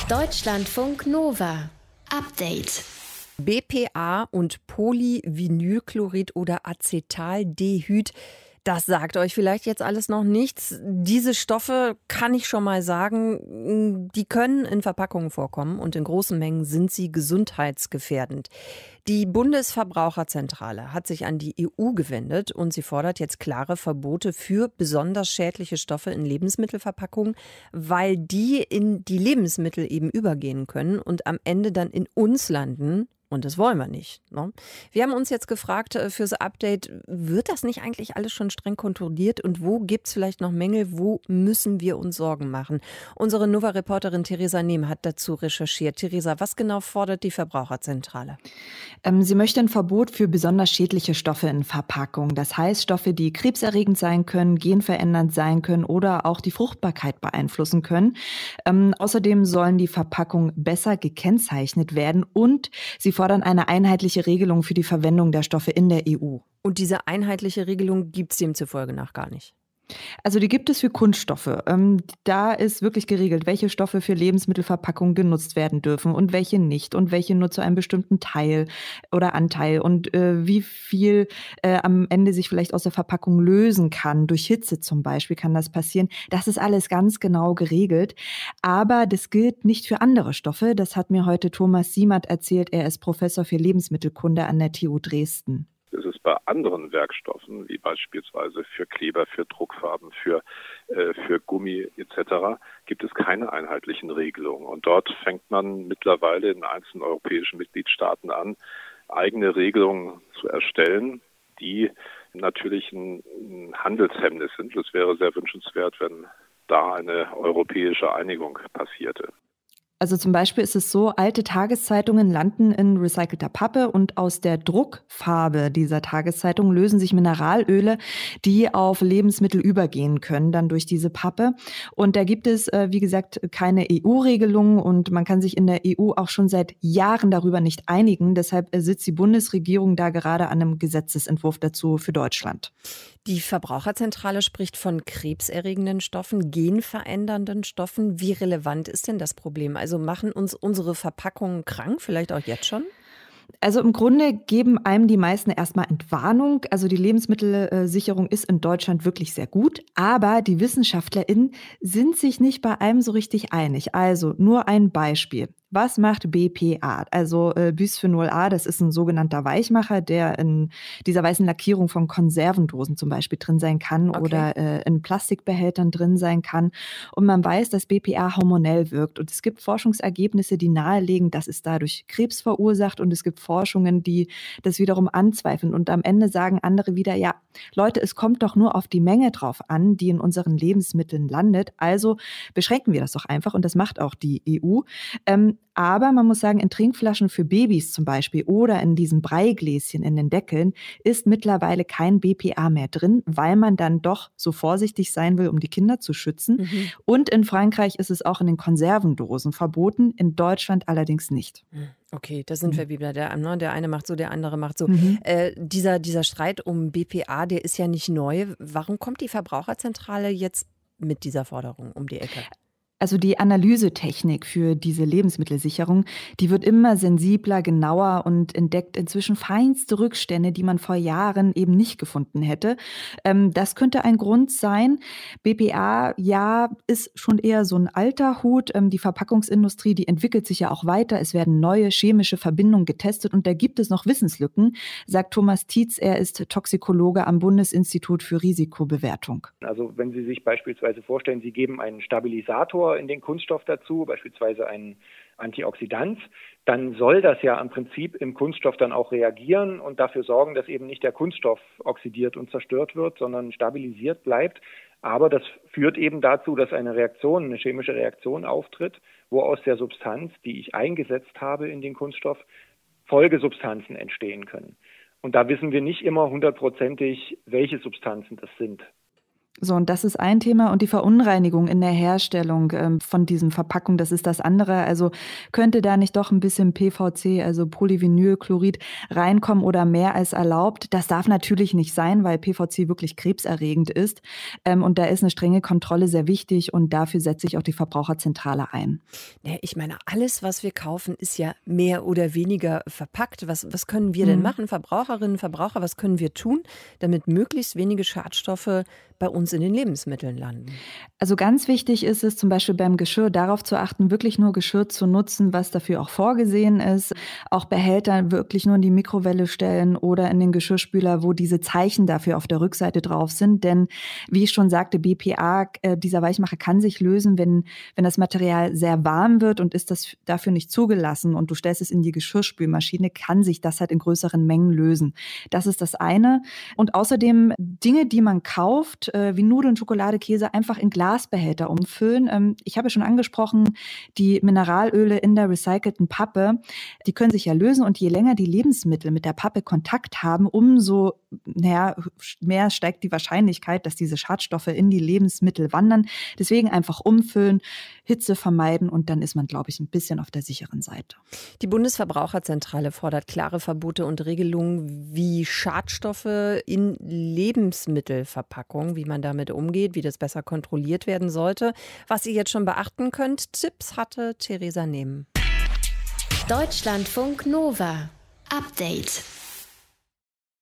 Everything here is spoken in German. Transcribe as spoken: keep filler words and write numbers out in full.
Deutschlandfunk Nova. Update. B P A und Polyvinylchlorid oder Acetaldehyd. Das sagt euch vielleicht jetzt alles noch nichts. Diese Stoffe, kann ich schon mal sagen, die können in Verpackungen vorkommen und in großen Mengen sind sie gesundheitsgefährdend. Die Bundesverbraucherzentrale hat sich an die E U gewendet und sie fordert jetzt klare Verbote für besonders schädliche Stoffe in Lebensmittelverpackungen, weil die in die Lebensmittel eben übergehen können und am Ende dann in uns landen. Und das wollen wir nicht. Ne? Wir haben uns jetzt gefragt fürs Update, wird das nicht eigentlich alles schon streng kontrolliert und wo gibt es vielleicht noch Mängel, wo müssen wir uns Sorgen machen? Unsere Nova-Reporterin Theresa Nehm hat dazu recherchiert. Theresa, was genau fordert die Verbraucherzentrale? Ähm, sie möchte ein Verbot für besonders schädliche Stoffe in Verpackungen. Das heißt Stoffe, die krebserregend sein können, genverändernd sein können oder auch die Fruchtbarkeit beeinflussen können. Ähm, außerdem sollen die Verpackungen besser gekennzeichnet werden und sie fordern eine einheitliche Regelung für die Verwendung der Stoffe in der E U. Und diese einheitliche Regelung gibt es demzufolge nach gar nicht? Also die gibt es für Kunststoffe. Ähm, da ist wirklich geregelt, welche Stoffe für Lebensmittelverpackungen genutzt werden dürfen und welche nicht und welche nur zu einem bestimmten Teil oder Anteil und äh, wie viel äh, am Ende sich vielleicht aus der Verpackung lösen kann. Durch Hitze zum Beispiel kann das passieren. Das ist alles ganz genau geregelt. Aber das gilt nicht für andere Stoffe. Das hat mir heute Thomas Siemert erzählt. Er ist Professor für Lebensmittelkunde an der T U Dresden. Es ist bei anderen Werkstoffen, wie beispielsweise für Kleber, für Druckfarben, für, äh, für Gummi et cetera, gibt es keine einheitlichen Regelungen. Und dort fängt man mittlerweile in einzelnen europäischen Mitgliedstaaten an, eigene Regelungen zu erstellen, die natürlich ein, ein Handelshemmnis sind. Es wäre sehr wünschenswert, wenn da eine europäische Einigung passierte. Also zum Beispiel ist es so, alte Tageszeitungen landen in recycelter Pappe und aus der Druckfarbe dieser Tageszeitung lösen sich Mineralöle, die auf Lebensmittel übergehen können, dann durch diese Pappe. Und da gibt es, wie gesagt, keine E U-Regelung und man kann sich in der E U auch schon seit Jahren darüber nicht einigen. Deshalb sitzt die Bundesregierung da gerade an einem Gesetzesentwurf dazu für Deutschland. Die Verbraucherzentrale spricht von krebserregenden Stoffen, genverändernden Stoffen. Wie relevant ist denn das Problem? Also machen uns unsere Verpackungen krank, vielleicht auch jetzt schon? Also im Grunde geben einem die meisten erstmal Entwarnung. Also die Lebensmittelsicherung ist in Deutschland wirklich sehr gut. Aber die WissenschaftlerInnen sind sich nicht bei allem so richtig einig. Also nur ein Beispiel. Was macht B P A? Also äh, Bisphenol A, das ist ein sogenannter Weichmacher, der in dieser weißen Lackierung von Konservendosen zum Beispiel drin sein kann okay. oder äh, in Plastikbehältern drin sein kann. Und man weiß, dass B P A hormonell wirkt. Und es gibt Forschungsergebnisse, die nahelegen, dass es dadurch Krebs verursacht. Und es gibt Forschungen, die das wiederum anzweifeln. Und am Ende sagen andere wieder, ja, Leute, es kommt doch nur auf die Menge drauf an, die in unseren Lebensmitteln landet. Also beschränken wir das doch einfach. Und das macht auch die E U. Ähm, Aber man muss sagen, in Trinkflaschen für Babys zum Beispiel oder in diesen Breigläschen in den Deckeln ist mittlerweile kein B P A mehr drin, weil man dann doch so vorsichtig sein will, um die Kinder zu schützen. Mhm. Und in Frankreich ist es auch in den Konservendosen verboten, in Deutschland allerdings nicht. Okay, da sind mhm. wir wieder. Der, ne, der eine macht so, der andere macht so. Mhm. Äh, dieser, dieser Streit um B P A, der ist ja nicht neu. Warum kommt die Verbraucherzentrale jetzt mit dieser Forderung um die Ecke? Also die Analysetechnik für diese Lebensmittelsicherung, die wird immer sensibler, genauer und entdeckt inzwischen feinste Rückstände, die man vor Jahren eben nicht gefunden hätte. Ähm, das könnte ein Grund sein. B P A, ja, ist schon eher so ein alter Hut. Ähm, die Verpackungsindustrie, die entwickelt sich ja auch weiter. Es werden neue chemische Verbindungen getestet und da gibt es noch Wissenslücken, sagt Thomas Tietz. Er ist Toxikologe am Bundesinstitut für Risikobewertung. Also wenn Sie sich beispielsweise vorstellen, Sie geben einen Stabilisator in den Kunststoff dazu, beispielsweise ein Antioxidant, dann soll das ja im Prinzip im Kunststoff dann auch reagieren und dafür sorgen, dass eben nicht der Kunststoff oxidiert und zerstört wird, sondern stabilisiert bleibt. Aber das führt eben dazu, dass eine Reaktion, eine chemische Reaktion auftritt, wo aus der Substanz, die ich eingesetzt habe in den Kunststoff, Folgesubstanzen entstehen können. Und da wissen wir nicht immer hundertprozentig, welche Substanzen das sind. So, und das ist ein Thema. Und die Verunreinigung in der Herstellung ähm, von diesen Verpackungen, das ist das andere. Also könnte da nicht doch ein bisschen P V C, also Polyvinylchlorid, reinkommen oder mehr als erlaubt? Das darf natürlich nicht sein, weil P V C wirklich krebserregend ist. Ähm, und da ist eine strenge Kontrolle sehr wichtig und dafür setze ich auch die Verbraucherzentrale ein. Ja, ich meine, alles, was wir kaufen, ist ja mehr oder weniger verpackt. Was, was können wir denn machen, Verbraucherinnen, Verbraucher? Was können wir tun, damit möglichst wenige Schadstoffe bei uns in den Lebensmitteln landen? Also ganz wichtig ist es zum Beispiel beim Geschirr darauf zu achten, wirklich nur Geschirr zu nutzen, was dafür auch vorgesehen ist. Auch Behälter wirklich nur in die Mikrowelle stellen oder in den Geschirrspüler, wo diese Zeichen dafür auf der Rückseite drauf sind. Denn wie ich schon sagte, B P A, äh, dieser Weichmacher kann sich lösen, wenn, wenn das Material sehr warm wird und ist das dafür nicht zugelassen und du stellst es in die Geschirrspülmaschine, kann sich das halt in größeren Mengen lösen. Das ist das eine. Und außerdem Dinge, die man kauft, wie Nudeln, Schokolade, Käse, einfach in Glasbehälter umfüllen. Ich habe ja schon angesprochen, die Mineralöle in der recycelten Pappe, die können sich ja lösen und je länger die Lebensmittel mit der Pappe Kontakt haben, umso naja, mehr steigt die Wahrscheinlichkeit, dass diese Schadstoffe in die Lebensmittel wandern. Deswegen einfach umfüllen, Hitze vermeiden und dann ist man, glaube ich, ein bisschen auf der sicheren Seite. Die Bundesverbraucherzentrale fordert klare Verbote und Regelungen wie Schadstoffe in Lebensmittelverpackungen, wie man damit umgeht, wie das besser kontrolliert werden sollte. Was ihr jetzt schon beachten könnt, Tipps hatte Theresa Nehm. Deutschlandfunk Nova. Update.